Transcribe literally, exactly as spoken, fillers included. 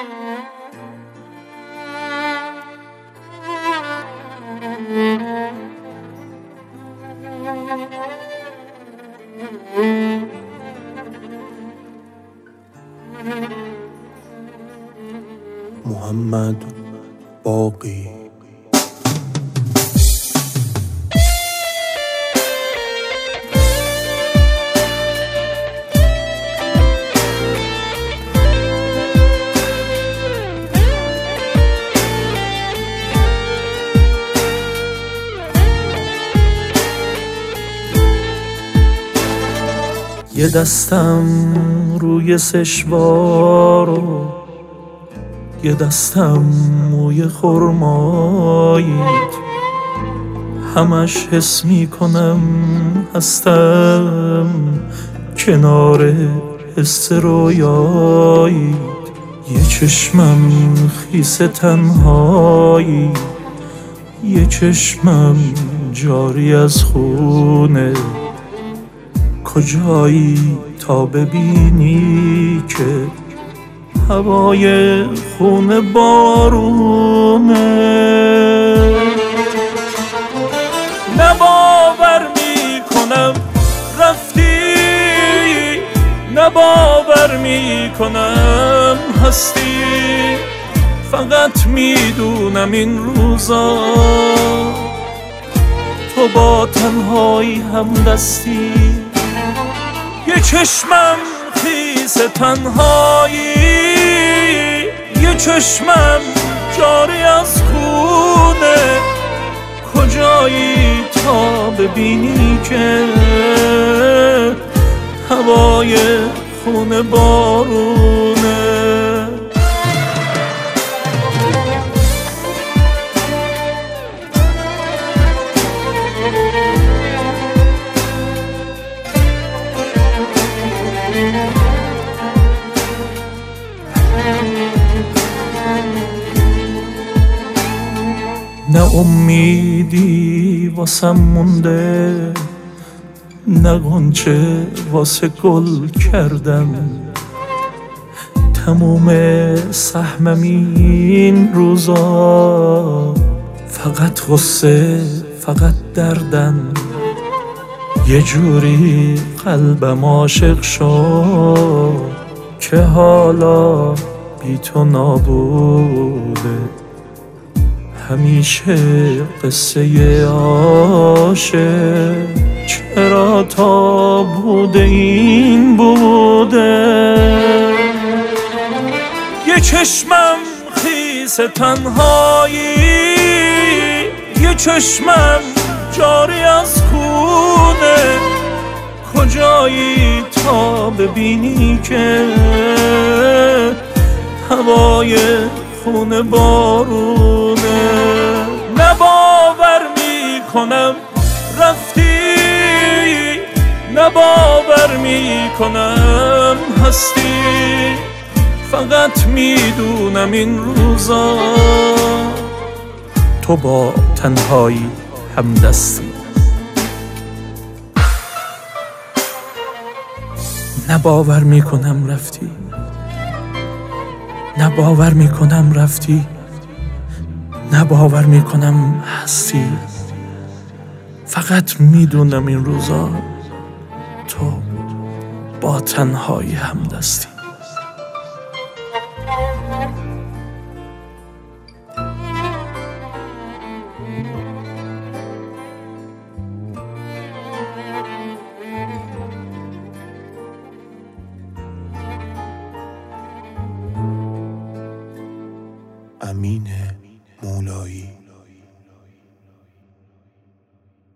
محمد باقی. یه دستم روی سشوارو، یه دستم موی خرماییت، همش حس میکنم هستم کنار حس رویاییت. یه چشمم خیس تنهایی، یه چشمم جاری از خونه. کجایی تا ببینی که هوای خونه بارونه؟ نباور میکنم رفتی، نباور میکنم هستی. فقط میدونم این روزا تو با تنهایی هم دستی. یه چشمم خیس تنهایی، یه چشمم جاری از خونه. کجایی تا ببینی که هوای خونه بارونه؟ نه امیدی واسم مونده، نه غنچه واسه گل کردم. تموم سهمم این روزا فقط غصه، فقط دردن. یه جوری قلبم عاشق شد که حالا بی تو نابوده. همیشه قصه عاشق چرا تا بوده این بوده؟ یه چشمم خیس تنهایی، یه چشمم جاری از خونه. کجایی تا ببینی که هوای خونه بارونه؟ نباور میکنم رفتی، نباور میکنم هستی. فقط میدونم این روزا تو با تنهایی هم دستی. نباور میکنم رفتی، نباور میکنم رفتی، نباور میکنم هستی. فقط میدونم این روزا تو با تنهایی هم دستی. امین مولایی.